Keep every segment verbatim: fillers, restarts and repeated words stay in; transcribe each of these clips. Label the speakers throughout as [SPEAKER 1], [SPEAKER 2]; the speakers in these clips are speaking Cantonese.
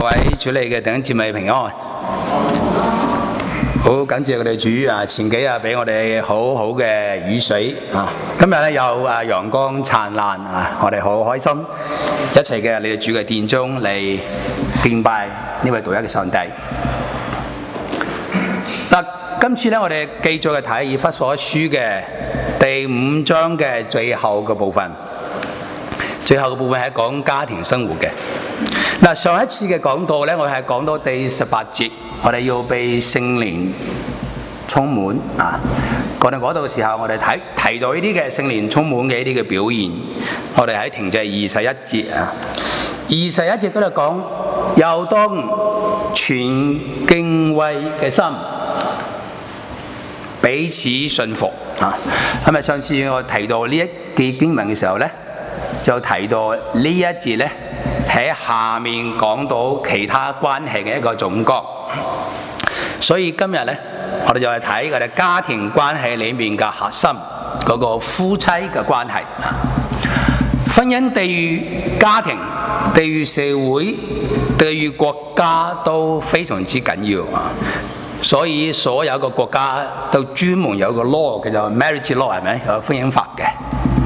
[SPEAKER 1] 位主理嘅弟兄姊妹平安，好感謝我哋主啊！前幾日俾我哋好好嘅雨水啊，今日咧有啊陽光燦爛啊，我哋好開心，一齊嘅你哋主嘅殿中嚟敬拜呢位獨一嘅上帝。嗱，今次咧我哋繼續嘅睇以弗所書嘅第五章嘅最後嘅部分，最後嘅部分係講家庭生活嘅。嗱，上一次嘅講道咧，我係講到第十八節，我哋要被聖靈充滿啊！講到嗰度嘅時候，我哋睇提到呢啲嘅聖靈充滿嘅呢啲嘅表現，我哋喺停滯二十一節啊。二十一節嗰度講，又當存敬畏嘅心，彼此信服啊。咁咪上次我提到呢一節經文嘅時候咧，就提到呢一節咧。喺下面講到其他關係嘅一個總綱，所以今日呢，我哋就係睇我哋家庭關係裏面嘅核心嗰個夫妻嘅關係。婚姻對於家庭、對於社會、對於國家都非常之緊要啊！所以所有嘅國家都專門有個 law 叫做 marriage law， 係咪有婚姻法嘅？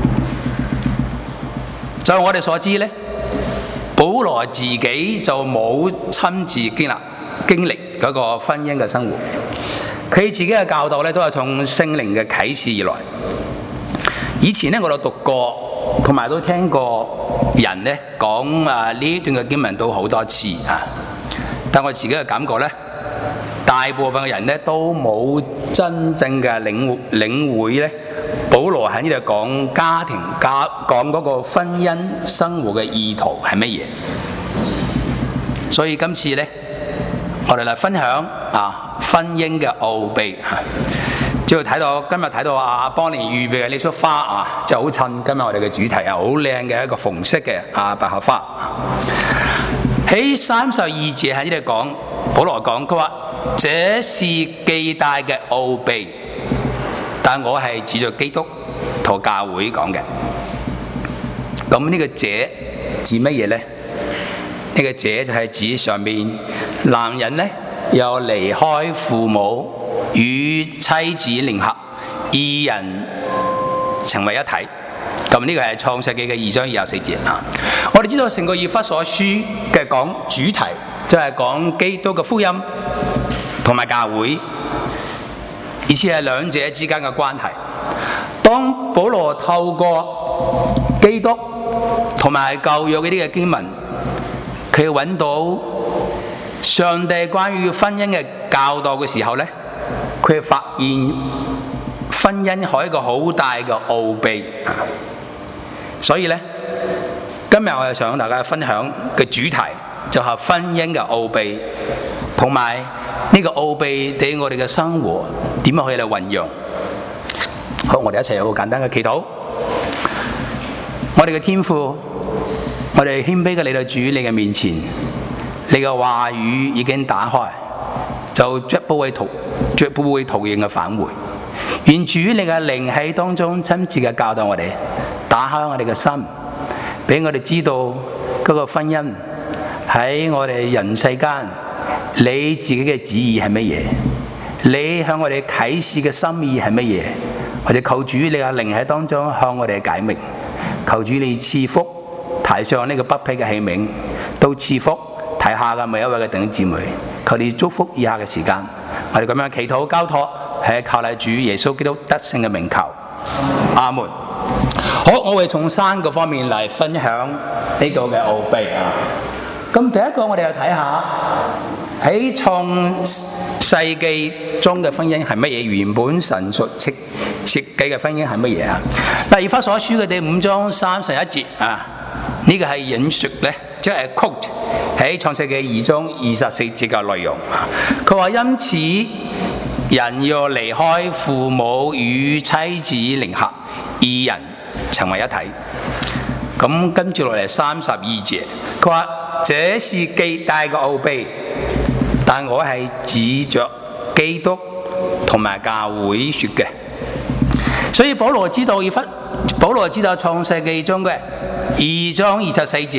[SPEAKER 1] 就我哋所知呢。保羅自己就冇親自經歷經歷嗰個婚姻嘅生活，佢自己嘅教導咧都係從聖靈嘅啟示而來。以前咧我都讀過，同埋都聽過人咧講啊呢段嘅經文都好多次啊，但我自己嘅感覺咧，大部分嘅人咧都冇真正嘅領領會咧。保羅喺呢度講家庭家講嗰個婚姻生活嘅意圖係乜嘢？所以今次呢，我哋嚟分享啊婚姻嘅奧秘啊！只要睇到今日睇到阿邦尼預備嘅呢束花啊，就好襯今日我哋嘅主題啊，好靚嘅一個紅色嘅啊百合花。喺三十二節喺呢度講，保羅講佢話：這是極大嘅奧秘。但我係指著基督同教會講嘅，咁呢個這指乜嘢呢？呢、這個這就係指上面男人呢又離開父母與妻子聯合，二人成為一體。咁呢個係創世記嘅二章二十四節啊！我哋知道成個以弗所書嘅講主題就係講基督嘅福音同埋教會。而且係兩者之間嘅關係。當保羅透過基督同埋舊約嗰啲嘅經文，佢揾到上帝關於婚姻嘅教導嘅時候呢，佢發現婚姻係一個好大嘅奧秘。所以呢，今日我哋想大家分享嘅主題就係婚姻嘅奧秘，同埋呢個奧秘對我哋嘅生活點樣可以嚟運用？好，我哋一齊有個簡單嘅祈禱。我哋嘅天父，我哋謙卑嘅嚟到主你嘅面前，你嘅話語已經打開，就絕不會徒絕不會徒然嘅返回。願主你嘅靈喺當中親自嘅教導我哋，打開我哋嘅心，俾我哋知道嗰個婚姻喺我哋人世間。你自己嘅旨意係乜嘢？你向我哋啟示嘅心意係乜嘢？或者求主你嘅靈喺當中向我哋解明，求主你賜福台上呢個不卑嘅器皿，都賜福台下嘅每一位嘅弟兄姊妹，求你祝福以下嘅時間，我哋咁樣祈禱交託係靠你主耶穌基督得勝嘅名求，阿門。好，我會從三個方面嚟分享呢個嘅奧秘啊。咁第一個我哋又睇下。喺創世記中嘅婚姻係乜嘢？原本神所設設計嘅婚姻係乜嘢啊？嗱，以弗所書嘅第五章三十一節啊，呢、這個係引述咧，即係 quote 喺創世記二章二十四節嘅內容。佢話因此人要離開父母與妻子聯合，二人成為一體。咁跟住落嚟三十二節，佢話這是極大嘅奧秘。但我係指着基督同埋教會說嘅，所以保羅知道以弗保羅知道創世記中嘅二章二十四節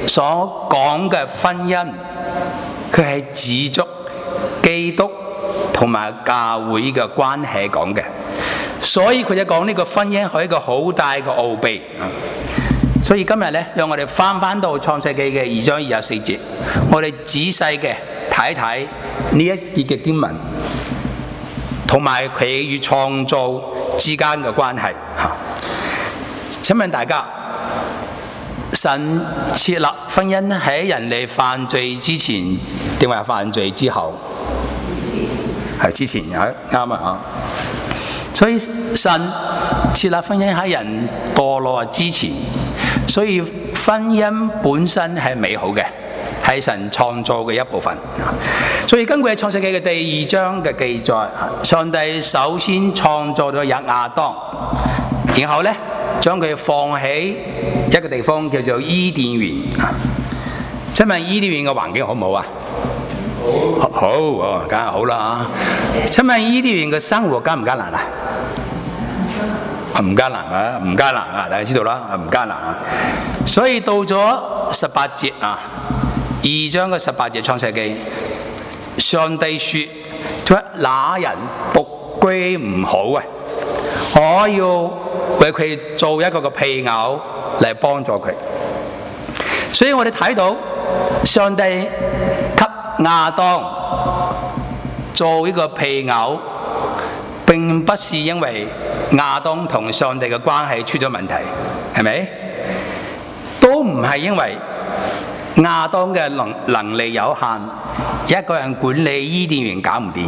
[SPEAKER 1] 所講嘅婚姻，佢係指足基督同埋教會嘅關係講嘅，所以佢就講呢個婚姻係一個好大嘅奧秘。所以今日咧，讓我哋翻翻到創世記嘅二章二十四節，我哋仔細嘅睇睇呢一節嘅經文，同埋佢與創造之間嘅關係。請問大家，神設立婚姻喺人類犯罪之前定係犯罪之後？係之前，啱啊！所以神設立婚姻喺人墮落之前，所以婚姻本身係美好嘅，係神創造嘅一部分。所以根據創世記嘅第二章嘅記載，上帝首先創造咗亞當，然後咧將佢放喺一個地方叫做伊甸園。請問伊甸園嘅環境好唔好啊？好，好哦，梗係好啦。請問伊甸園嘅生活艱唔艱難啊？唔艱難啊，唔艱難啊，大家知道啦，唔艱難啊。所以到咗十八節啊，二章嘅十八節創世記，上帝說：佢話那人獨居唔好啊，我要為佢做一個嘅配偶嚟幫助佢。所以我哋睇到上帝給亞當做一個配偶，並不是因為亞當同上帝嘅關係出咗問題，係咪？都唔係因為亞當嘅能能力有限，一個人管理伊甸園搞唔掂，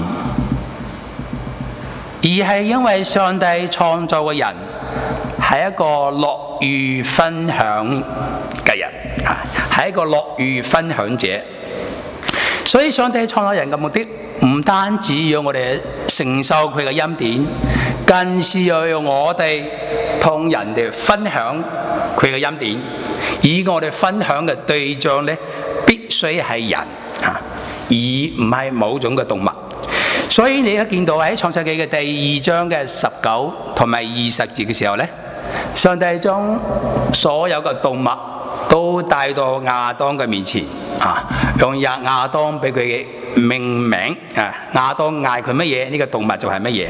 [SPEAKER 1] 而係因為上帝創造嘅人係一個樂於分享嘅人，係一個樂於分享者。所以上帝創造人嘅目的，唔單止要我哋承受佢嘅恩典，更是要用我哋同人哋分享佢嘅恩典。而我哋分享嘅對象咧，必須係人啊，而唔係某種嘅動物。所以你而家見到喺創世記嘅第二章嘅十九同埋二十節嘅時候咧，上帝將所有嘅動物都帶到亞當嘅面前啊，用亞亞當俾佢嘅命名啊，亞當嗌佢乜嘢，呢個動物就係乜嘢。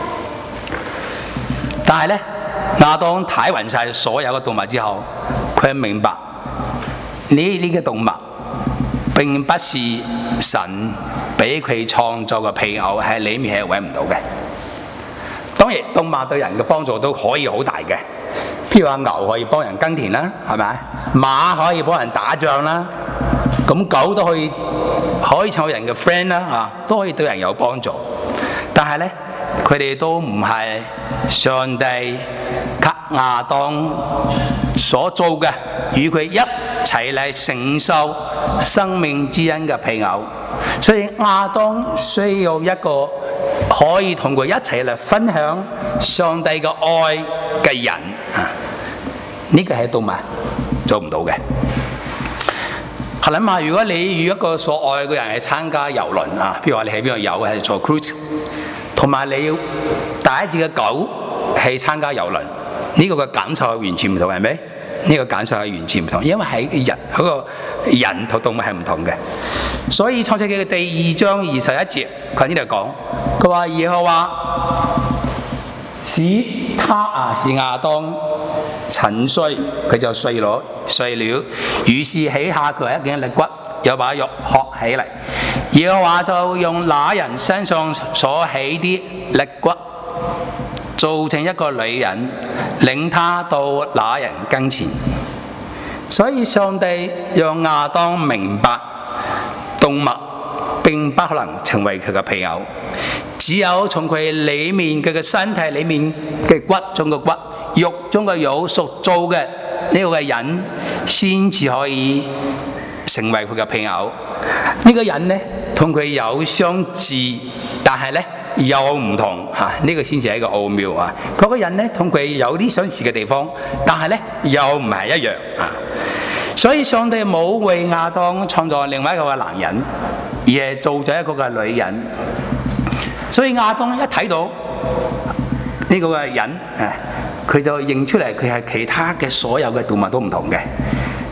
[SPEAKER 1] 但係咧，亞當睇勻晒所有嘅動物之後，佢明白呢呢個動物並不是神俾佢創造嘅配偶，喺裏面係揾唔到嘅。當然，動物對人嘅幫助都可以好大嘅，譬如話牛可以幫人耕田啦，係咪？馬可以幫人打仗啦，咁狗都可以可以成為人嘅 friend 啦，啊，都可以對人有幫助。但係咧，佢哋都唔係上帝給亞當所做嘅，與佢一齊嚟承受生命之恩嘅配偶。所以亞當需要一個可以同佢一齊嚟分享上帝嘅愛嘅人啊！呢個係動物做唔到嘅。係諗下，如果你與一個所愛嘅人去參加遊輪啊，譬如話你喺邊度遊，係坐 cruise， 同埋你要帶一隻嘅狗去參加遊輪，呢個嘅感受完全唔同，係咪？呢個感受係完全唔同，因為係人嗰個人同動物係唔同嘅。所以創世記嘅第二章二十一節，佢呢度講，佢話耶和華使他啊，是亞當沉睡，佢就睡咗睡了，於是起下佢一件肋骨，又把肉學起嚟。耶和華就用那人身上所起啲肋骨，造成一個女人，領他到那人跟前。所以上帝讓亞當明白，動物並不可能成為佢嘅配偶，只有從佢裏面佢嘅身體裏面嘅骨中嘅骨、肉中嘅肉所造嘅呢個嘅人，先至可以成為佢嘅配偶。呢個人呢，同佢有相似，但係呢又唔同啊！呢個先至係一個奧妙啊！嗰個人呢，同佢有啲相似嘅地方，但係呢又唔係一樣啊！所以上帝冇為亞當創造另外一個嘅男人，而係做咗一個嘅女人。所以亞當一睇到呢個嘅人，誒，佢就認出嚟佢係其他嘅所有嘅動物都唔同嘅。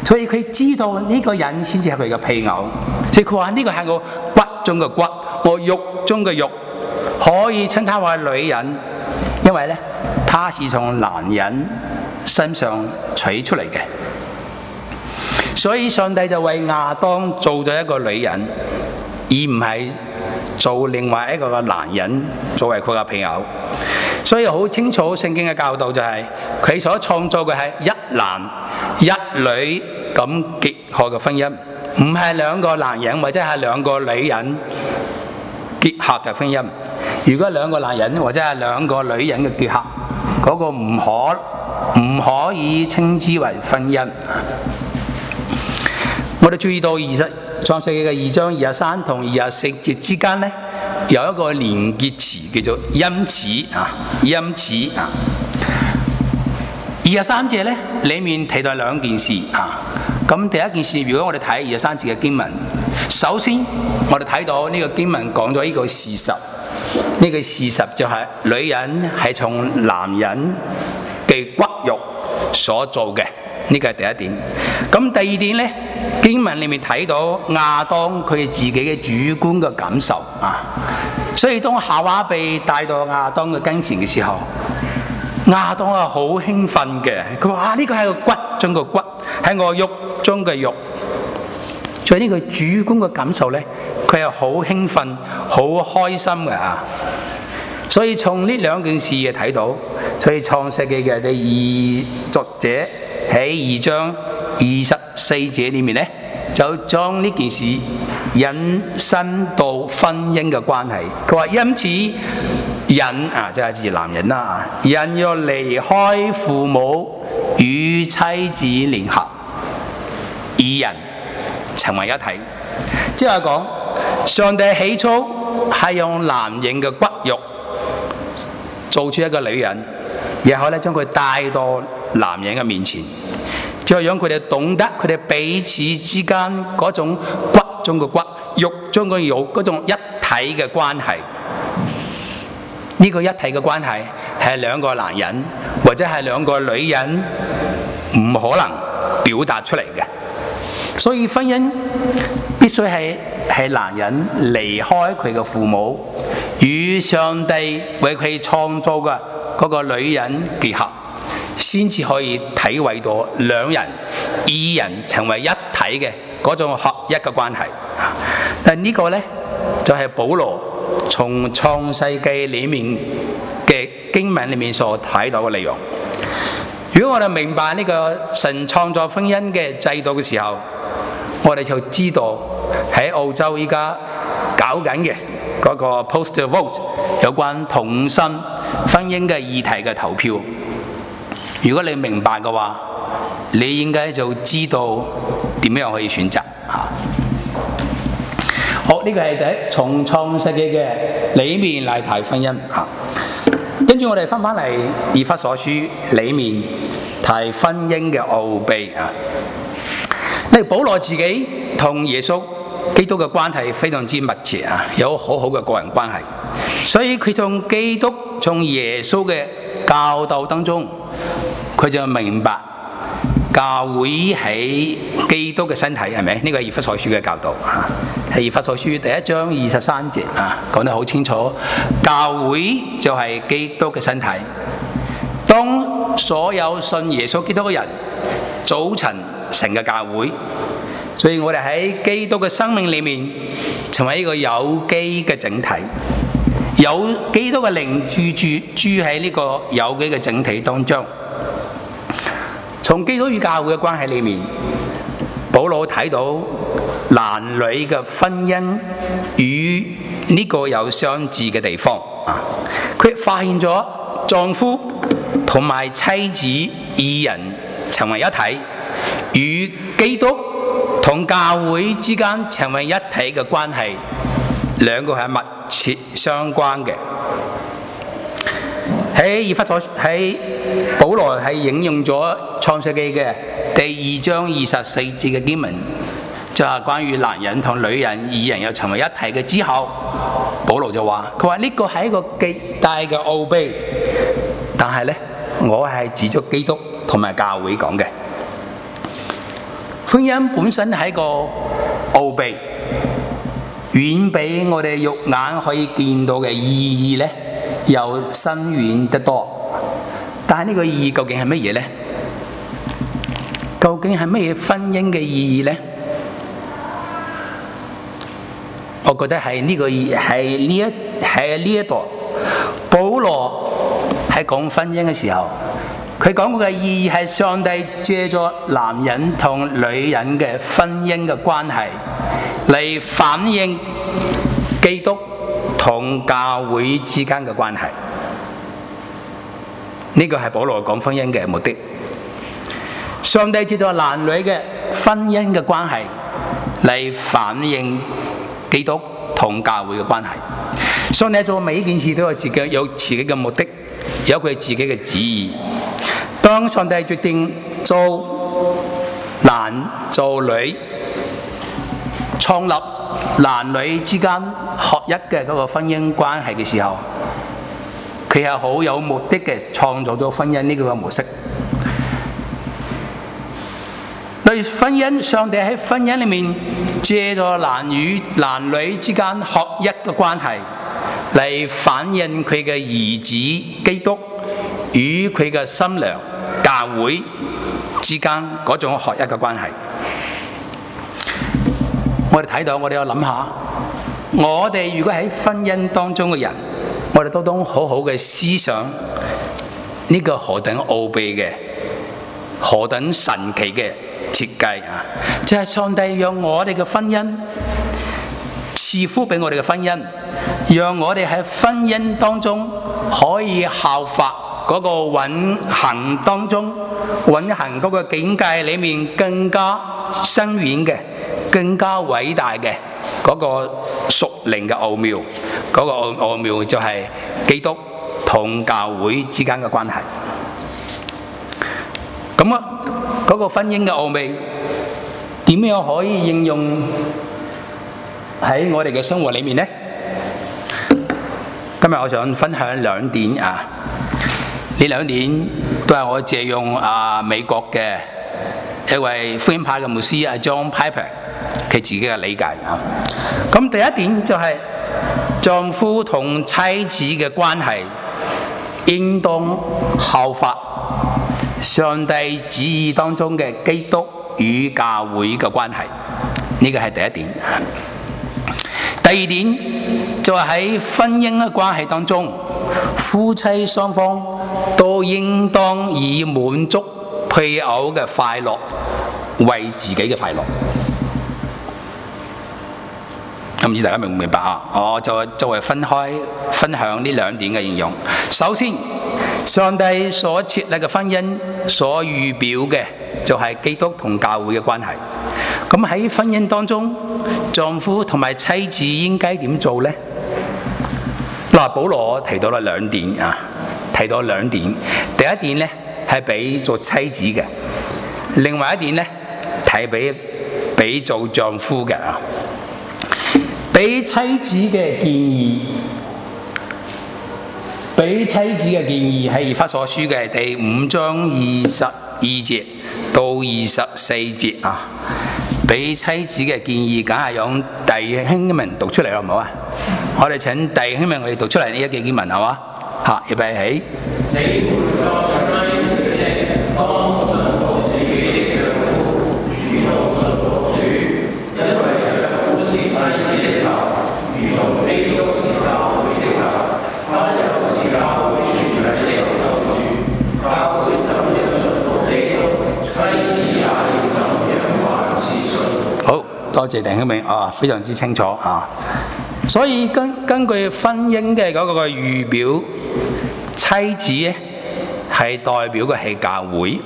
[SPEAKER 1] 所以佢知道呢個人先至係佢嘅配偶，所以佢話呢個係我骨中嘅骨，我肉中嘅肉，可以稱他為女人，因為咧，他是從男人身上取出嚟嘅。所以上帝就為亞當做咗一個女人，而唔係做另外一個嘅男人作為佢嘅配偶。所以好清楚聖經嘅教導就係、是、佢所創造嘅係一男一女咁結合嘅婚姻，唔係兩個男人或者係兩個女人結合嘅婚姻。如果兩個男人或者係兩個女人嘅結合，嗰、那個唔可唔可以稱之為婚姻。我哋注意到二十創世記嘅二章二十三同二十四節之間咧，有一個連結詞叫做因此啊，因此啊。二十三節咧裡面提到兩件事啊。咁第一件事，如果我哋睇二十三節嘅經文，首先我哋睇到呢個經文講咗呢個事實，呢、這個事實就係女人係從男人嘅骨肉所做嘅，呢個係第一點。咁第二點咧，經文裏面睇到亞當佢自己嘅主觀嘅感受啊，所以當夏娃被帶到亞當嘅跟前嘅時候，亞當係好興奮嘅，佢話啊，呢個係個骨中嘅骨，係我肉中嘅肉。所以呢個主觀嘅感受咧，佢係好興奮、好開心嘅啊。所以從呢兩件事嘅睇到，所以創世記嘅第二作者喺二章二十四節裏面咧，就將呢件事引申到婚姻嘅關係。佢話因此人啊，即係指男人啦啊，人要離開父母與妻子聯合，二人成為一體。即係講上帝起初係用男人嘅骨肉做出一個女人，然後咧將佢帶到男人嘅面前，就係讓佢哋懂得佢哋彼此之間嗰種骨中嘅骨、肉中嘅肉嗰種一體嘅關係。呢個一體嘅關係係兩個男人或者係兩個女人唔可能表達出嚟嘅。所以婚姻必須係係男人離開佢嘅父母，與上帝為佢創造嘅嗰個女人結合，先至可以體會到兩人二人成為一體嘅嗰種合一嘅關係。但呢個呢，就係、是、保羅從創世記裏面嘅經文裏面所睇到嘅內容。如果我哋明白呢個神創造婚姻嘅制度嘅時候，我哋就知道喺澳洲依家搞緊嘅嗰個 postal vote 有關同性婚姻嘅議題嘅投票。如果你明白嘅話，你應該就知道點樣可以選擇嚇。好，呢、這個係第一，從創世記嘅裏面嚟睇婚姻嚇。跟住我哋翻返嚟以弗所書裏面睇婚姻嘅奧秘啊。呢保羅自己同耶穌基督嘅關係非常之密切啊，有好好嘅個人關係，所以佢從基督從耶穌嘅教導當中，佢就明白教會喺基督嘅身體係咪？呢、這個係以弗所書嘅教導啊，係以弗所書第一章二十三節啊，講得好清楚，教會就係基督嘅身體。當所有信耶穌基督嘅人組成成嘅教會，所以我哋喺基督嘅生命裏面成為一個有機嘅整體，有基督嘅靈住住住喺呢個有機嘅整體當中。從基督與教會嘅關係裏面，保羅睇到男女嘅婚姻與呢個有相似嘅地方啊！佢發現咗丈夫同埋妻子二人成為一體，與基督同教會之間成為一體嘅關係，兩個係密切相關嘅。喺以弗所喺保羅係引用咗創世記嘅第二章二十四節嘅經文，就係關於男人同女人二人又成為一體嘅之後，保羅就話：佢話呢個係一個極大嘅奧秘，但係呢，我係指咗基督同埋教會講嘅。 婚姻本身係一個奧秘，遠比我哋肉眼可以見到嘅意義咧，又深遠得多。但係呢個意義究竟係乜嘢咧？究竟係乜嘢婚姻嘅意義咧？我覺得係呢個意係呢一係呢一度，保羅喺講婚姻嘅時候，佢講過嘅意義係上帝借咗男人同女人嘅婚姻嘅關係嚟反映基督同教會之間嘅關係。呢個係保羅講婚姻嘅目的。上帝借咗男女嘅婚姻嘅關係嚟反映基督同教會嘅關係。上帝做每一件事都有自己有自己嘅目的，有佢自己嘅旨意。當上帝決定做男做女，創立男女之間合一嘅嗰個婚姻關係嘅時候，佢係好有目的嘅創造咗婚姻呢個模式。對婚姻，上帝喺婚姻裏面借咗男與男女之間合一嘅關係嚟反映佢嘅兒子基督與佢嘅新娘教會之間嗰種合一嘅關係。我哋睇到，我哋要諗下，我哋如果喺婚姻當中嘅人，我哋都當好好嘅思想呢個何等奧秘嘅，何等神奇嘅設計啊！就係上帝讓我哋嘅婚姻賜福俾我哋嘅婚姻，讓我哋喺婚姻當中可以效法嗰個永恆當中永恆嗰個境界裏面更加深遠嘅、更加偉大嘅嗰個屬靈嘅奧妙。嗰個奧妙就係基督同教會之間嘅關係。咁啊，嗰個婚姻嘅奧秘點樣可以應用喺我哋嘅生活裏面呢？今日我想分享兩點啊，呢兩點都係我借用啊美國嘅一位福音派嘅牧師阿 John Piper 佢自己嘅理解啊。咁第一點就係丈夫同妻子嘅關係應當效法上帝旨意當中嘅基督與教會嘅關係，呢個係第一點。第二點就係喺婚姻嘅關係當中，夫妻雙方都應當以滿足配偶嘅快樂為自己嘅快樂。唔知大家明唔明白啊？我就作為分開分享呢兩點嘅應用。首先，上帝所設立嘅婚姻所預表嘅就係基督同教會嘅關係。咁喺婚姻當中，丈夫同埋妻子應該點做呢？嗱，保羅提到咗兩點啊，提到兩點。第一點呢係俾做妻子嘅，另外一點呢係俾俾做丈夫嘅啊。俾妻子嘅建議，俾妻子嘅建議係以弗所書嘅第五章二十二節到二十四節啊。俾妻子嘅建議，梗係用弟兄們讀出嚟好唔好啊？我哋請弟兄們我哋讀出嚟呢一句經文好嘛？嚇，預備起。多謝弟兄們啊，非常之清楚啊。所以根根據婚姻嘅嗰個預表，妻子咧係代表嘅係教會。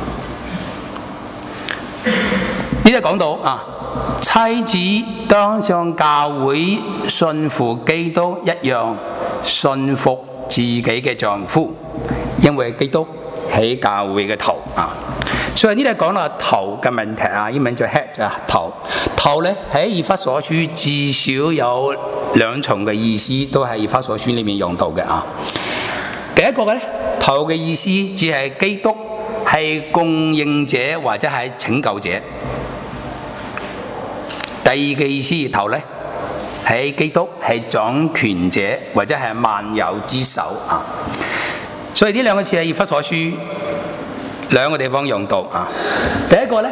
[SPEAKER 1] 呢度講到啊，妻子當像教會信服基督一樣信服自己嘅丈夫，因為基督係教會嘅頭啊。所以呢度講到頭嘅問題啊，英文就 head 啊，頭頭咧喺以弗所書至少有兩重嘅意思，都係以弗所書裏面用到嘅啊。第一個咧，頭嘅意思只係基督係供應者或者係拯救者， 第二嘅意思頭咧，喺基督係掌權者或者係萬有之首啊。所以呢兩個詞喺以弗所書兩個地方用到啊。第一個咧，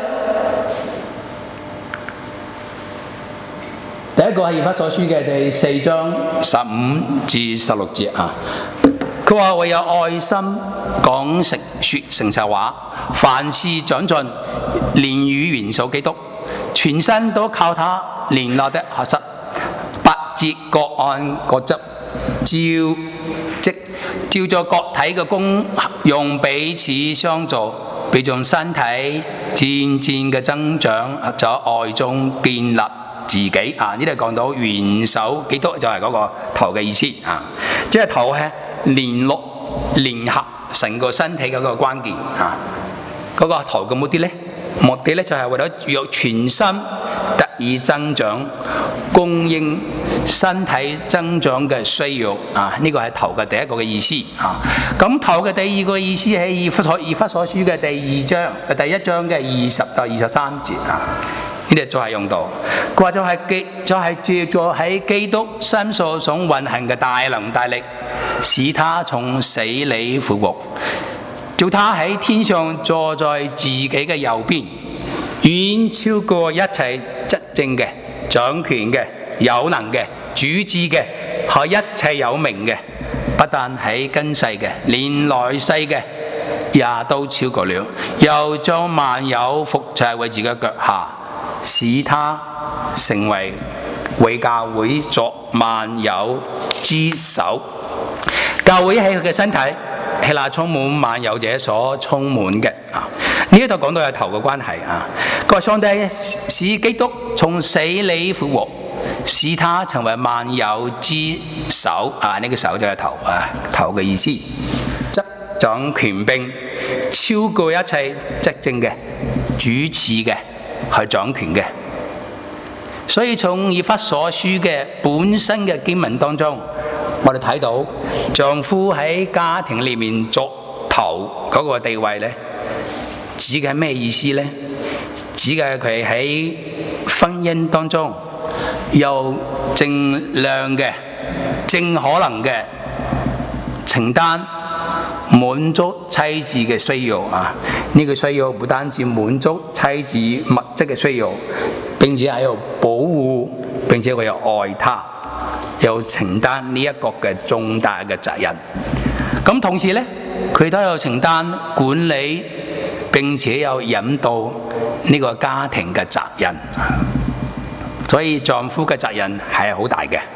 [SPEAKER 1] 第一個係以弗所書嘅第四章十五至十六節啊。佢話唯有愛心講誠說誠實話，凡事長進，連與元首基督，全身都靠他聯絡的合實，百節各按各職，照即照着各體嘅功用彼此相助，被眾身體漸漸嘅增長，在愛中建立自己啊！呢度講到元首基督就係嗰個頭嘅意思啊，即係頭係聯絡聯合成個身體嘅一個關鍵啊！嗰、那個頭嘅目的咧，目的咧就係為咗讓全身得以增長，供應身體增長嘅需要啊！呢、這個係頭嘅第一個嘅意思啊。咁頭嘅第二個意思係以弗所以弗所書嘅第二章第一章嘅二十到二十三節啊。呢度就係用到，佢話就係基就係借助喺基督身上所運行嘅大能大力，使他從死裏復活，叫他喺天上坐在自己嘅右邊，遠超過一切執政嘅、掌權嘅、有能嘅、主治嘅和一切有名嘅，不但喺今世嘅，連來世嘅也都超過了，又將萬有伏在為自己嘅腳下，使他成為為教會作萬有之首。教會係佢嘅身體，係那充滿萬有者所充滿嘅啊！呢一度講到有頭嘅關係啊。佢話上帝使基督從死裏復活，使他成為萬有之首啊！呢、這個首就係頭啊，頭嘅意思，執掌權柄，超過一切執政嘅、主持嘅。係掌權嘅，所以從以弗所書嘅本身嘅經文當中，我哋睇到丈夫喺家庭裏面作頭嗰個地位咧，指嘅係咩意思咧？指嘅係佢喺婚姻當中有正量嘅、正可能嘅承擔。滿足妻子嘅需要啊！呢、這個需要不單止滿足妻子物質嘅需要，並且喺度保護，並且佢又愛他，又承擔呢一個嘅重大嘅責任。咁同時咧，佢都有承擔管理，並且有引導呢個家庭嘅責任。所以丈夫嘅責任係好大嘅。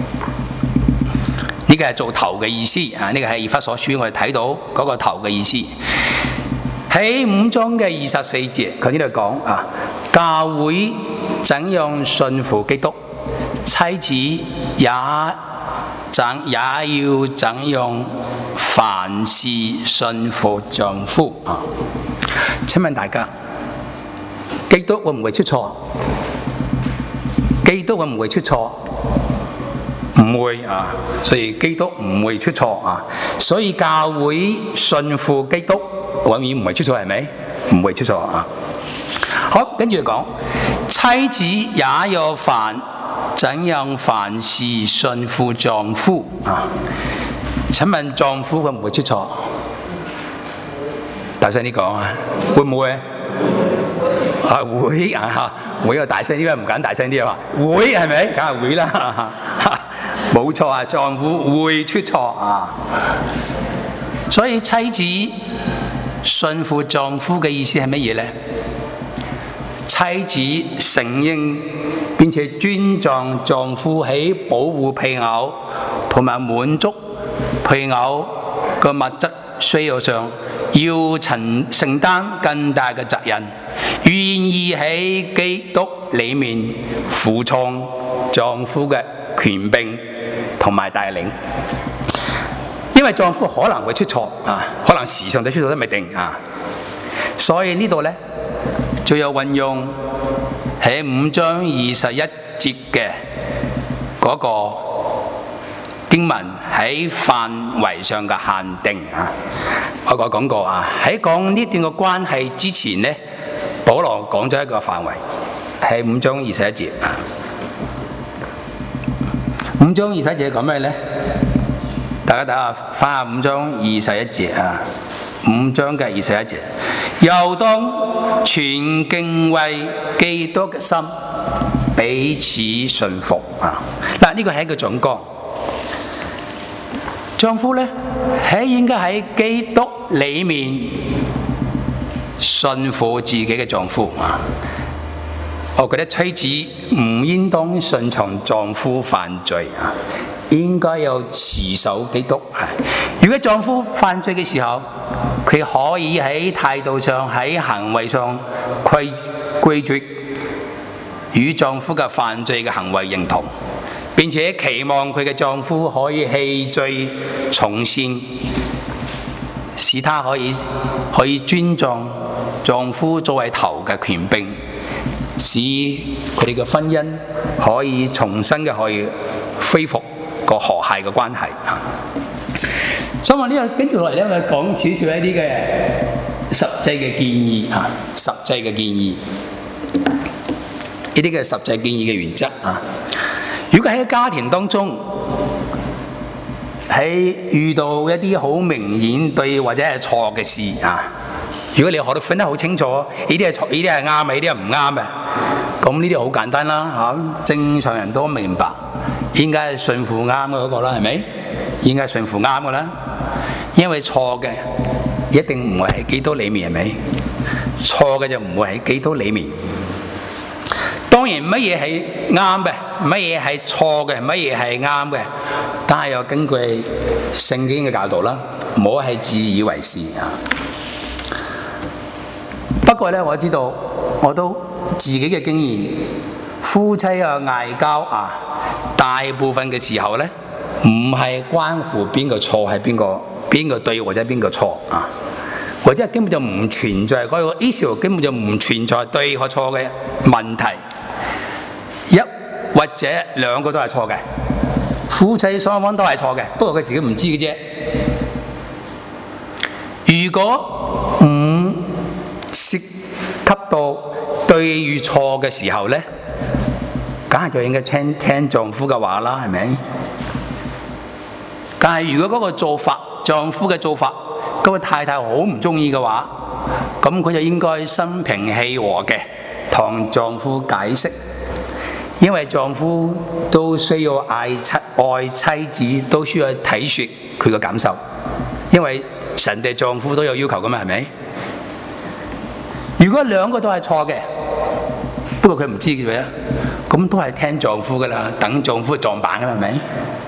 [SPEAKER 1] 呢個係做頭嘅意思啊！呢、這個係以弗所書我哋睇到嗰個頭嘅意思。喺五章嘅二十四節，佢呢度講啊，教會怎樣順服基督，妻子也怎也要怎樣凡事順服丈夫啊！請問大家，基督會唔會出錯？基督會唔會出錯？唔會啊，所以基督唔會出錯啊，所以教會順服基督永遠唔會出錯，係咪？唔會出錯啊。好，跟住講，妻子也有凡怎樣凡事順服丈夫啊？請問丈夫會唔會出錯？大聲啲講啊，會唔會？啊會啊，會啊，大聲啲啊，唔敢大聲啲啊，會係咪？梗係會啦。冇錯啊，丈夫會出錯啊，所以妻子順服丈夫嘅意思係乜嘢呢？妻子承認並且尊重丈夫喺保護配偶同埋滿足配偶嘅物質需要上，要承承擔更大嘅責任，願意喺基督裏面服從丈夫嘅權柄同埋帶領，因為丈夫可能會出錯啊，可能時常都出錯都未定啊，所以呢度咧就有運用喺五章二十一節嘅嗰個經文喺範圍上嘅限定啊。我我講過啊，喺講呢段嘅關係之前咧，保羅講咗一個範圍， 係五章二十一節啊。五章二十一節講咩呢？大家睇下，翻下五章二十一節啊。五章嘅二十一節，又當存敬畏基督嘅心，彼此順服啊！嗱，呢個係一個總綱。丈夫呢，係應該喺基督裏面順服自己嘅丈夫啊！我覺得妻子唔應當順從丈夫犯罪啊，應該要持守基督啊！如果丈夫犯罪嘅時候，佢可以喺態度上、喺行為上拒拒絕與丈夫嘅犯罪嘅行為認同，並且期望佢嘅丈夫可以棄罪從善，使他可以可以尊重丈夫作為頭嘅權柄，使佢哋嘅婚姻可以重新嘅可以恢復個和諧嘅關係。所以話呢個跟住落嚟咧，我講少少一啲嘅實際嘅建議啊，實際嘅建議，呢啲嘅實際建議嘅原則啊。如果喺家庭當中，喺遇到一啲好明顯對或者係錯嘅事啊，如果你學到分得好清楚，呢啲係錯，呢啲係啱嘅，呢啲係唔啱嘅，咁呢啲好簡單啦嚇，正常人都明白，應該係順服啱嘅嗰個啦，係咪？應該係順服啱嘅啦。因為錯嘅一定唔會喺基督裏面，係咪？錯嘅就唔會喺基督裏面。當然乜嘢係啱嘅，乜嘢係錯嘅，乜嘢係啱嘅，但係又根據聖經嘅教導啦，唔好係自以為是啊。不過咧，我知道我都自己嘅經驗，夫妻啊嗌交啊，大部分嘅時候咧，唔係關乎邊個錯係邊個。邊個對或者邊個錯啊？或者根本就唔存在嗰個 issue， 根本就唔存在對或錯嘅問題。一或者兩個都係錯嘅，夫妻雙方都係錯嘅，不過佢自己唔知嘅啫。如果唔涉及到對與錯嘅時候咧，梗係就應該聽聽丈夫嘅話啦，係咪？但係如果嗰個做法，丈夫嘅做法，嗰個太太好唔中意嘅話，咁佢就應該心平氣和嘅同丈夫解釋，因為丈夫都需要愛妻愛妻子，都需要體恤佢嘅感受，因為神對丈夫都有要求㗎嘛，係咪？如果兩個都係錯嘅，不過佢唔知嘅咩，咁都係聽丈夫㗎啦，等丈夫撞板㗎啦，係咪？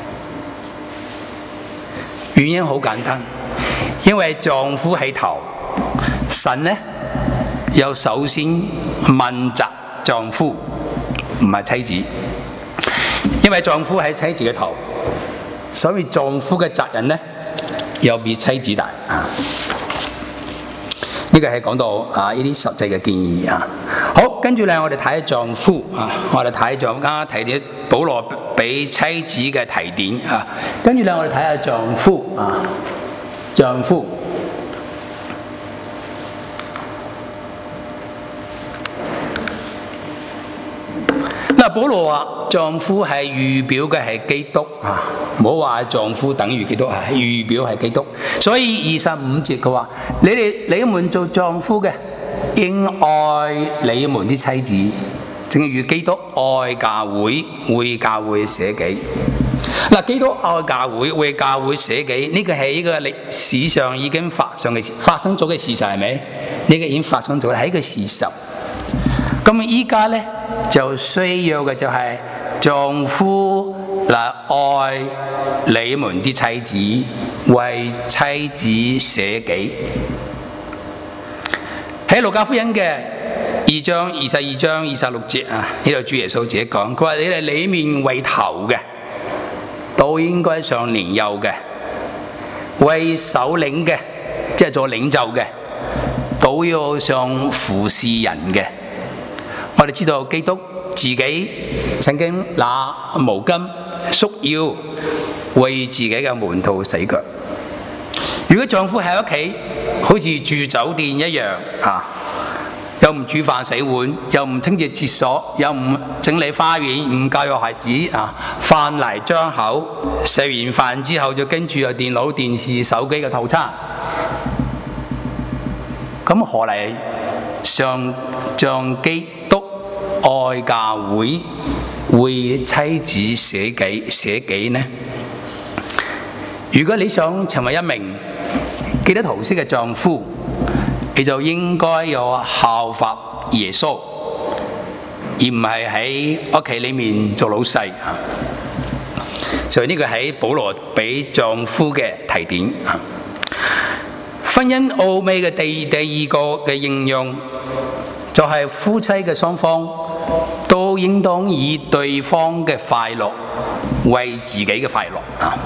[SPEAKER 1] 原因好簡單，因為丈夫係頭，神呢又首先問責丈夫，唔係妻子，因為丈夫係妻子嘅頭，所以丈夫嘅責任呢又比妻子大啊。呢個係講到啊呢啲實際嘅建議啊。好，跟住咧我哋睇丈夫啊，我哋睇咗啱啱提啲保羅俾妻子嘅提點啊。跟住咧我哋睇下丈夫啊，丈夫嗱，保羅話丈夫係預表嘅係基督啊，唔好話丈夫等於基督啊，預表係基督。所以二十五節佢話：你哋你們做丈夫嘅，應愛你們啲妻子，正如基督愛教會，為教會捨己。嗱，基督愛教會，為教會捨己，呢個係呢個歷史上已經發生嘅發生咗嘅事實，係咪？呢個已經發生咗，係一個事實。咁依家咧就需要嘅就係丈夫嗱愛你們啲妻子，為妻子捨己。喺路加福音嘅二章二十二章二十六節啊，呢度主耶穌自己講，佢話你哋裏面為頭嘅，都應該上年幼嘅；為首領嘅，即係做領袖嘅，都要上服侍人嘅。我哋知道基督自己曾經拿毛巾束腰，為自己嘅門徒洗腳。如果丈夫喺屋企好似住酒店一樣啊， 又唔煮飯洗碗，又唔清潔廁所，又唔整理花園，唔教育孩子啊，飯嚟張口，食完飯之後就跟住有電腦、電視、手機嘅套餐。咁何嚟上像基督愛教會，為妻子捨己捨己呢？如果你想成為一名基督徒式嘅丈夫，你就應該要效法耶穌，而唔係喺屋企裏面做老細啊。所以呢個係保羅俾丈夫嘅提點啊。婚姻奧秘嘅第第二個嘅應用，就係夫妻嘅雙方都應當以對方嘅快樂為自己嘅快樂啊。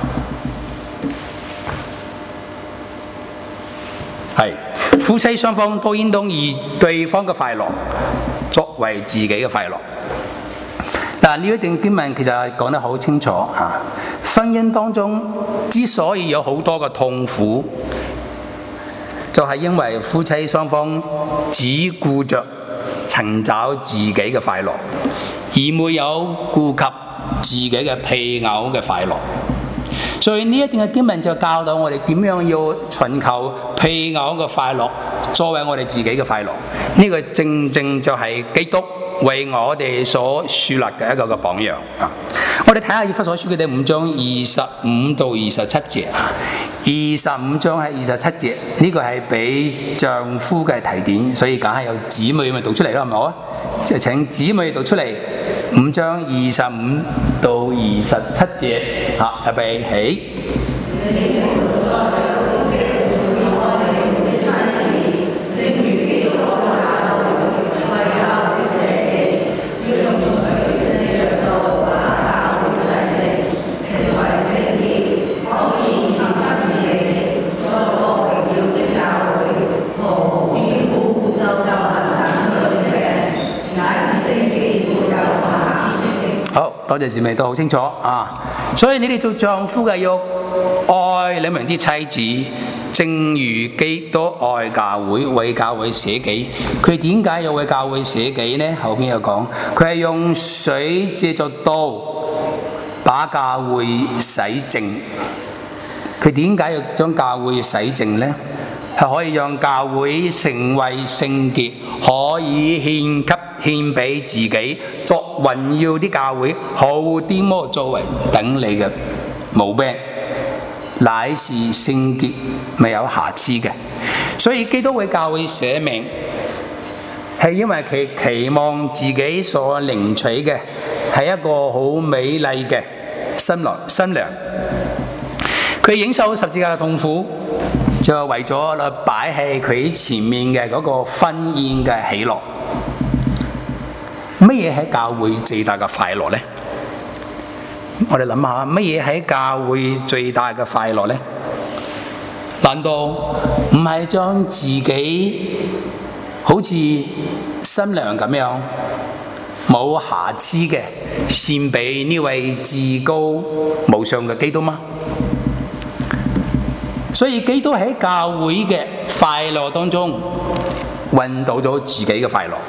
[SPEAKER 1] 係夫妻雙方都應當以對方嘅快樂作為自己嘅快樂。嗱，呢一段經文其實係講得好清楚啊。婚姻當中之所以有好多嘅痛苦，就係因為夫妻雙方只顧着尋找自己嘅快樂，而沒有顧及自己嘅配偶嘅快樂。所以呢一段嘅經文就教導我哋點樣要尋求配偶嘅快樂，作為我哋自己嘅快樂。呢個正正就係基督為我哋所樹立嘅一個嘅榜樣啊！我哋睇下以弗所書嘅第五章二十五到二十七節啊。二十五章係二十七節，呢個係俾丈夫嘅提點，所以梗係有姊妹咪讀出嚟啦，係咪好啊？即係請姊妹讀出嚟。五章二十五到二十七節，嚇，預備起。多謝姊妹都好清楚啊！所以你哋做丈夫嘅要愛你們啲妻子，正如基督愛教會，為教會捨己。佢點解要為教會捨己呢？後邊有講，佢係用水借作刀，把教會洗淨。佢點解要將教會洗淨呢？係可以讓教會成為聖潔，可以獻給獻俾自己作榮耀啲教會，好啲麼作為等你嘅毛病，乃是聖潔未有瑕疵嘅。所以基督為教會捨命，係因為佢期望自己所領取嘅係一個好美麗嘅新郎新娘。佢忍受十字架嘅痛苦，就係為咗擺喺佢前面嘅嗰個婚宴嘅喜樂。乜嘢係教會最大嘅快樂呢？我哋諗下，乜嘢係教會最大嘅快樂呢？難道唔係將自己好似新娘咁樣冇瑕疵嘅獻俾呢位至高無上嘅基督嗎？所以基督喺教會嘅快樂當中揾到咗自己嘅快樂。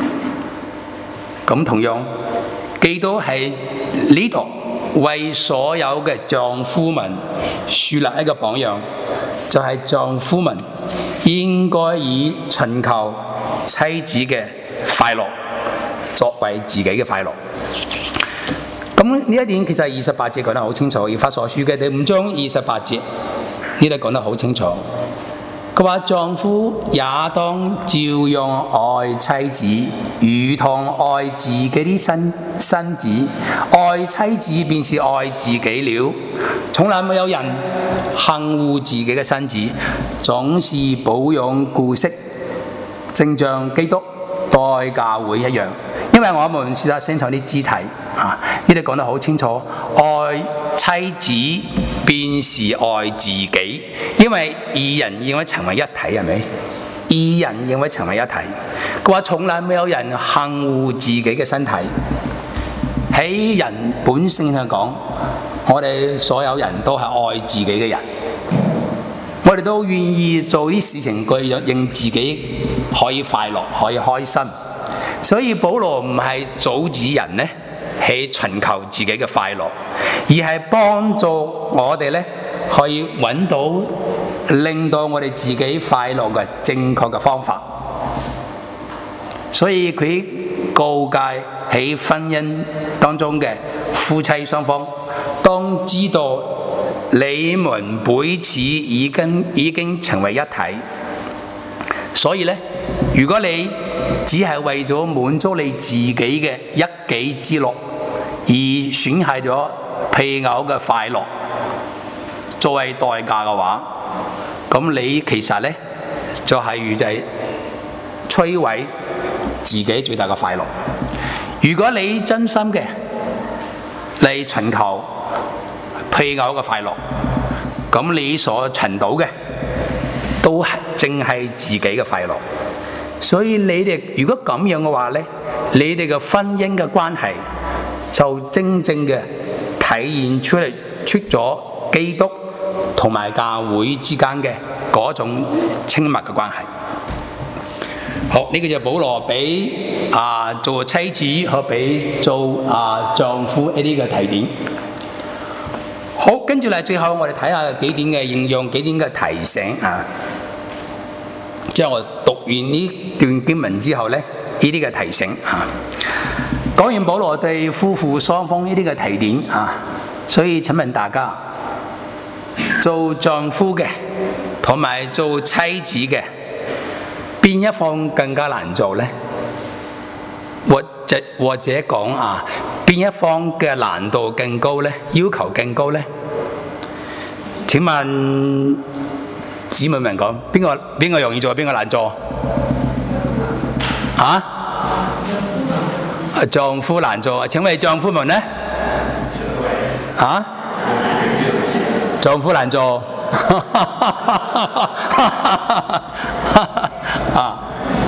[SPEAKER 1] 咁同樣，基督喺呢度為所有嘅丈夫們樹立一個榜樣，就係丈夫們應該以尋求妻子嘅快樂作為自己嘅快樂。咁呢一點其實二十八節講得好清楚，以弗所書嘅第五章二十八節呢度講得好清楚。佢話丈夫也當照樣愛妻子，如同愛自己啲身身子。愛妻子便是愛自己了。從來沒有人恨惡自己嘅身子，總是保養顧惜，正像基督待教會一樣。因為我們是得生產啲肢體啊，呢度講得好清楚，愛妻子便是愛自己，因為二人應該成為一體，係咪？二人應該成為一體。佢話從來沒有人恨惡自己嘅身體。喺人本性上講，我哋所有人都係愛自己嘅人，我哋都願意做啲事情，佢讓自己可以快樂，可以開心。所以保羅唔係阻止人呢去尋求自己嘅快樂，而係幫助我哋呢可以揾到令到我哋自己快樂嘅正確嘅方法。所以佢告誡喺婚姻當中嘅夫妻雙方，當知道你們彼此已經已經成為一體。所以呢，如果你只係為咗滿足你自己嘅一己之樂而損害咗配偶嘅快樂作為代價嘅話，咁你其實呢就係預計摧毀自己最大嘅快樂。如果你真心嘅嚟尋求配偶嘅快樂，咁你所尋到嘅都係淨係自己嘅快樂。所以你哋如果咁樣嘅話呢，你哋嘅婚姻嘅關係就真正嘅體現出嚟出咗基督同埋教會之間嘅嗰種親密嘅關係。好，呢、這個就保羅俾啊做妻子和俾做啊丈夫一啲嘅提點。好，跟住嚟最後我哋睇下幾點嘅應用，幾點嘅提醒啊。即係我讀完呢段經文之後呢，呢啲嘅提醒啊。講完保羅對夫婦雙方呢啲嘅提點啊，所以請問大家，做丈夫嘅同埋做妻子嘅，邊一方更加難做呢？或者或者講啊，邊一方嘅難度更高呢？要求更高呢？請問姊妹們講，邊個邊個容易做，邊個難做？啊？丈夫難做，請問丈夫們呢？啊？丈夫難做。啊，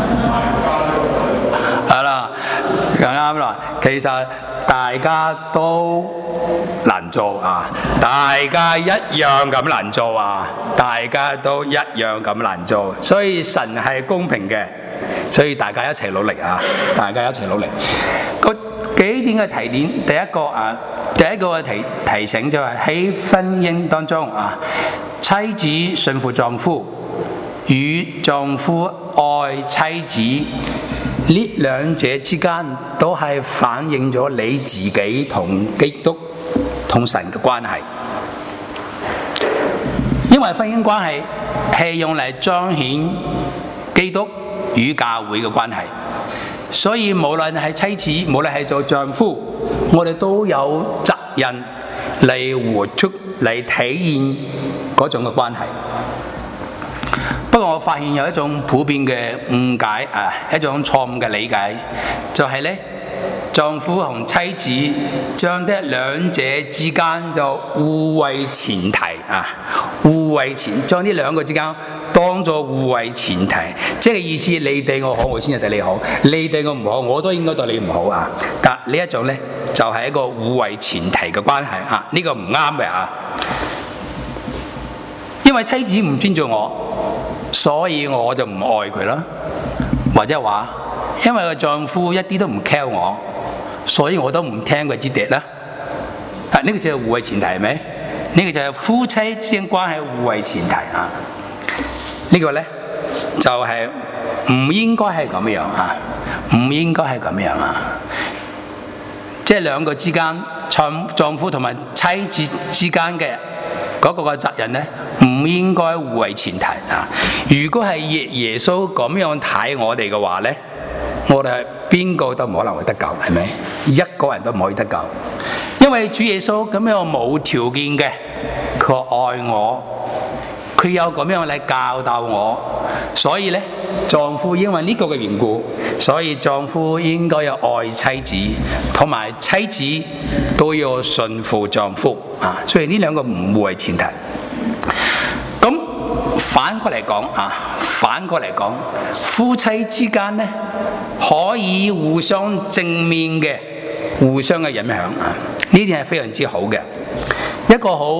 [SPEAKER 1] 係啦，咁啱啦。其實大家都難做啊，大家一樣咁難做啊，大家都一樣咁難做。所以神係公平嘅，所以大家一齊努力啊！大家一齊努力。個幾點嘅提點，第一個啊，第一個嘅提提醒就係喺婚姻當中啊，妻子順服丈夫，與丈夫愛妻子，呢兩者之間都係反映咗你自己同基督同神嘅關係。因為婚姻關係係用嚟彰顯基督與教會嘅關係，所以無論係妻子，無論係做丈夫，我哋都有責任嚟活出嚟體現嗰種嘅關係。不過我發現有一種普遍嘅誤解啊，一種錯誤嘅理解，就係咧，丈夫同妻子將啲兩者之間就互為前提啊，互為前，將呢兩個之間當作互為前提，即係意思你對我好，我先至對你好；你對我唔好，我都應該對你唔好啊。但呢一種咧就係、是、一個互為前提嘅關係啊，呢、這個唔啱嘅啊，因為妻子唔尊重我，所以我就唔愛佢啦，或者話因為個丈夫一啲都唔 care 我，所以我都唔聽佢支笛啦。啊，呢、這個就係互為前提係咪？呢、這個就係夫妻之間關係互為前提啊。這個、呢個咧就係、是、唔應該係咁樣啊，唔應該係咁樣啊。即係兩個之間，丈丈夫同埋妻子之間嘅嗰個嘅責任咧，唔應該互為前提啊。如果係耶耶穌咁樣睇我哋嘅話咧，我哋邊個都唔可能會得救，係咪？一個人都唔可以得救，因為主耶穌咁樣冇條件嘅，佢愛我，佢有咁樣嚟教導我，所以咧，丈夫因為呢個嘅緣故，所以丈夫應該要愛妻子，同埋妻子都要順服丈夫啊。所以呢兩個唔互為前提。咁反過嚟講啊，反過嚟講，夫妻之間咧可以互相正面嘅、互相嘅影響啊，呢點係非常之好嘅。一個好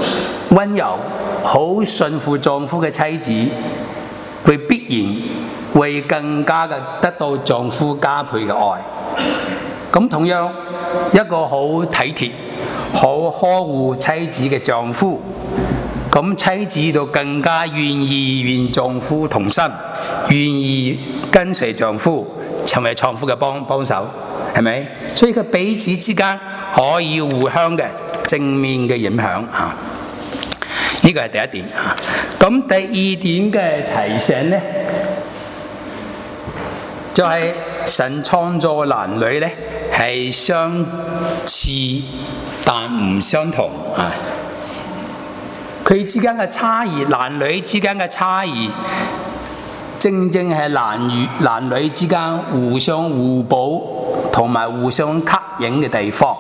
[SPEAKER 1] 溫柔、好順服丈夫嘅妻子，會必然會更加嘅得到丈夫加倍嘅愛。咁同樣一個好體貼、好呵護妻子嘅丈夫，咁妻子就更加願意與丈夫同心，願意跟隨丈夫，成為丈夫嘅幫幫手，係咪？所以佢彼此之間可以互相嘅正面嘅影響嚇。呢個係第一點嚇。咁第二點嘅提醒呢，就係、是、神創造男女呢係相似但唔相同啊。佢之間嘅差異，男女之間嘅差異，正正係男與男女之間互相互補同埋互相吸引嘅地方。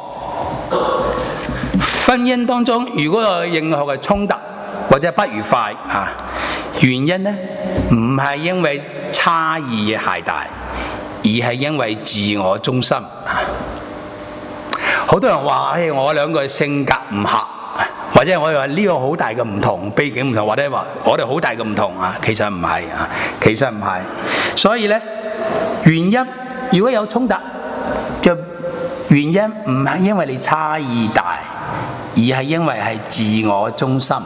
[SPEAKER 1] 婚姻當中如果有任何嘅衝突或者不愉快啊，原因呢唔係因為差異太大，而係因為自我中心啊。好多人話：哎，我兩個性格唔合，或者我哋話呢個好大嘅唔同，背景唔同，或者話我哋好大嘅唔同啊。其實唔係啊，其實唔係。所以呢，原因如果有衝突，就原因唔係因為你差異大，而係因為係自我中心。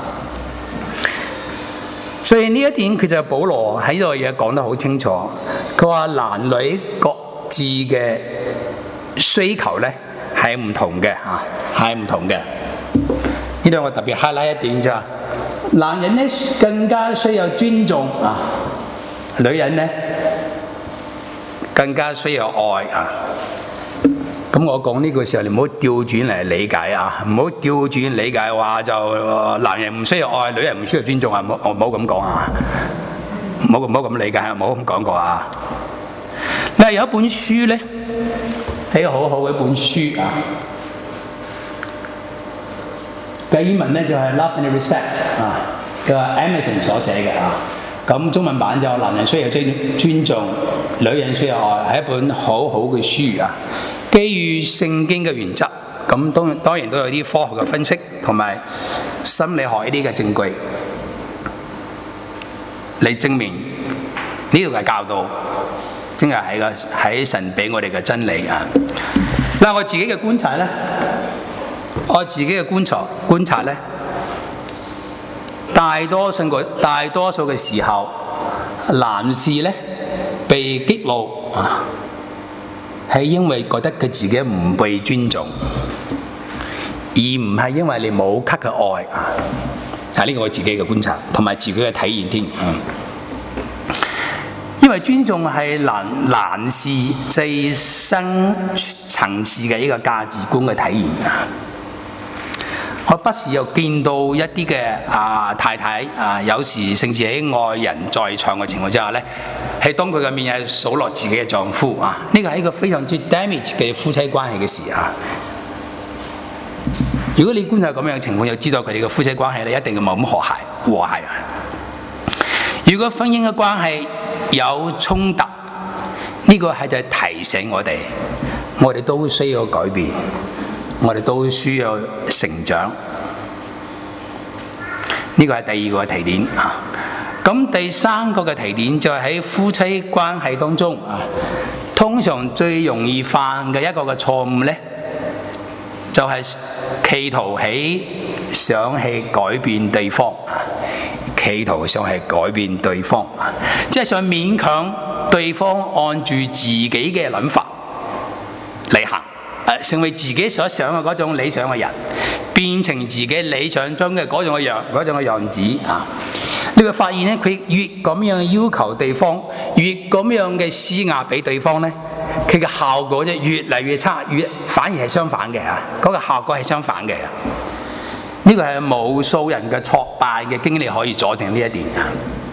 [SPEAKER 1] 所以呢一點其實保羅喺度嘢講得好清楚，佢話男女各自嘅需求咧係唔同嘅嚇，係唔同嘅。呢度我特別 highlight 一點啫，男人咧更加需要尊重啊，女人咧更加需要愛啊。咁我講呢個時候，你唔好調轉嚟理解啊！唔好調轉理解話就男人唔需要愛，女人唔需要尊重啊！唔好唔好咁講啊！唔好唔好咁理解，唔好咁講過啊！嗱，有一本書咧，係一個好好嘅一本書啊！嘅英文咧就係 Love and Respect 啊，嘅 Emerson 所寫嘅啊。咁中文版就男人需要尊尊重，女人需要愛，係一本好好嘅書啊！基於聖經嘅原則，咁當然當然都有啲科學嘅分析同埋心理學呢啲嘅證據嚟證明呢度嘅教導，真係喺個喺神俾我哋嘅真理啊！嗱，我自己嘅觀察咧，我自己嘅觀察觀察咧，大多數個大多數嘅時候，男士咧被激怒啊，係因為覺得佢自己唔被尊重，而唔係因為你冇給佢愛啊！係呢個我自己嘅觀察同埋自己嘅體驗添。嗯，因為尊重係男男士最深層次嘅一個價值觀嘅體驗啊！我不時又見到一啲嘅啊太太啊，有時甚至喺愛人在場嘅情況之下咧，係當佢嘅面係數落自己嘅丈夫啊，呢個係一個非常之 damage 嘅夫妻關係嘅事啊！如果你觀察咁樣嘅情況，又知道佢哋嘅夫妻關係咧，一定係冇咁和諧和諧啊！如果婚姻嘅關係有衝突，呢個係就係提醒我哋，我哋都需要改變。我哋都需要成長，呢個係第二個提點啊。咁第三個嘅提點就係喺夫妻關係當中啊，通常最容易犯嘅一個嘅錯誤咧，就係企圖起想去改變對方啊，企圖想去改變對方啊，即係想勉強對方按住自己嘅諗法嚟行。誒，成為自己所想嘅嗰種理想嘅人，變成自己理想中嘅嗰種嘅樣嗰種嘅樣子啊！你會發現咧，佢越咁樣要求對方，越咁樣嘅施壓俾對方咧，佢嘅效果就越嚟越差，越反而係相反嘅啊！嗰個效果係相反嘅。呢個係無數人嘅挫敗嘅經歷可以佐證呢一點啊！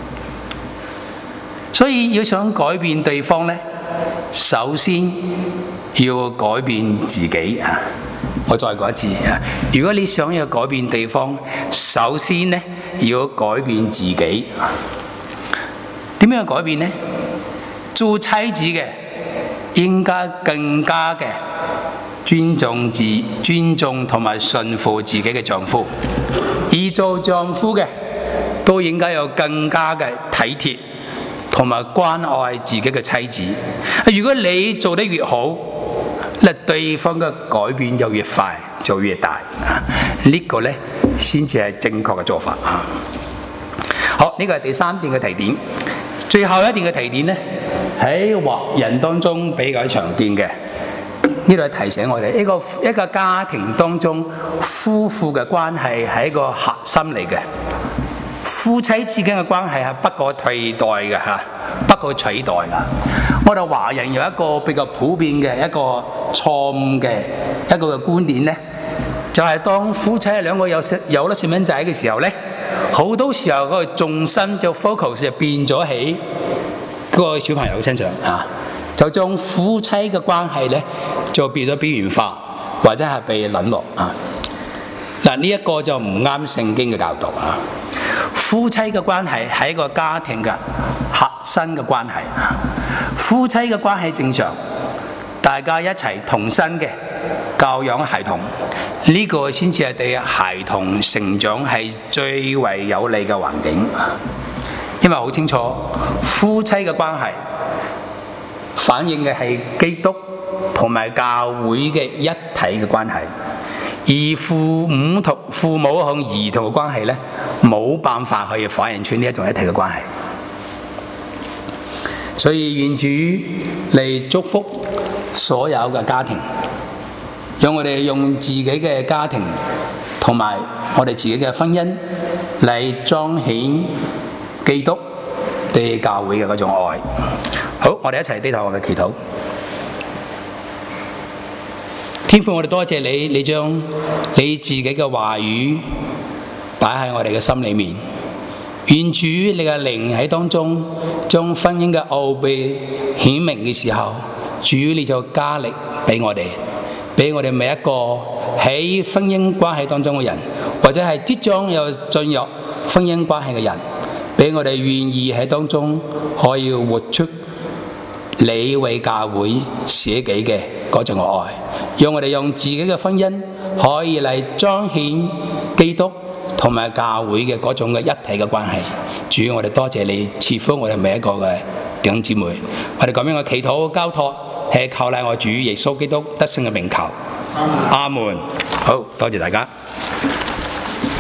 [SPEAKER 1] 所以要想改變對方咧，首先要改變自己啊！我再講一次啊！如果你想要改變對方，首先咧要改變自己啊！點樣改變呢？做妻子嘅應該更加嘅尊重自尊重同埋順服自己嘅丈夫，而做丈夫嘅都應該有更加嘅體貼同埋關愛自己嘅妻子。如果你做得越好，嗱，對方嘅改變就越快，就越大啊！呢個咧先至係正確嘅做法啊！好，呢個係第三點嘅提點。最後一點嘅提點咧，喺華人當中比較常見嘅，呢度係提醒我哋一個一個家庭當中夫婦嘅關係係一個核心嚟嘅。夫妻之間嘅關係係不可替代嘅嚇，不可取代噶。我哋華人有一個比較普遍嘅一個錯誤嘅一個嘅觀點咧，就係、是、當夫妻兩個有有咗細蚊仔嘅時候咧，好多時候嗰個重心就 focus 就變咗喺嗰個小朋友嘅身上啊，就將夫妻嘅關係咧就變咗邊緣化，或者係被冷落啊。嗱，呢一個就唔啱聖經嘅教導啊。夫妻嘅關係係一個家庭嘅核心嘅關係啊。夫妻嘅關係正常，大家一齊同心嘅教養孩童，呢、這個先至係對孩童成長係最為有利嘅環境。因為好清楚，夫妻嘅關係反映嘅係基督同埋教會嘅一體嘅關係。而父母同父母同兒童嘅關係咧，冇辦法可以反映出呢一種一體嘅關係。所以願主嚟祝福所有嘅家庭，讓我哋用自己嘅家庭同埋我哋自己嘅婚姻嚟彰顯基督對教會嘅嗰種愛。好，我哋一齊低頭嘅祈禱。天父，我哋多謝你，你將你自己嘅話語擺喺我哋嘅心裏面。願主你嘅靈喺當中，將婚姻嘅奧秘顯明嘅時候，主你就加力俾我哋，俾我哋每一個喺婚姻關係當中嘅人，或者係即將又進入婚姻關係嘅人，俾我哋願意喺當中可以活出你為教會捨己嘅嗰種嘅愛。讓我哋用自己嘅婚姻可以嚟彰顯基督同埋教會嘅嗰種嘅一體嘅關係。主，我哋多謝你賜福我哋每一個嘅弟兄姊妹。我哋咁樣嘅祈禱交託係靠賴我主耶穌基督得勝嘅名求。阿門。好，多謝大家。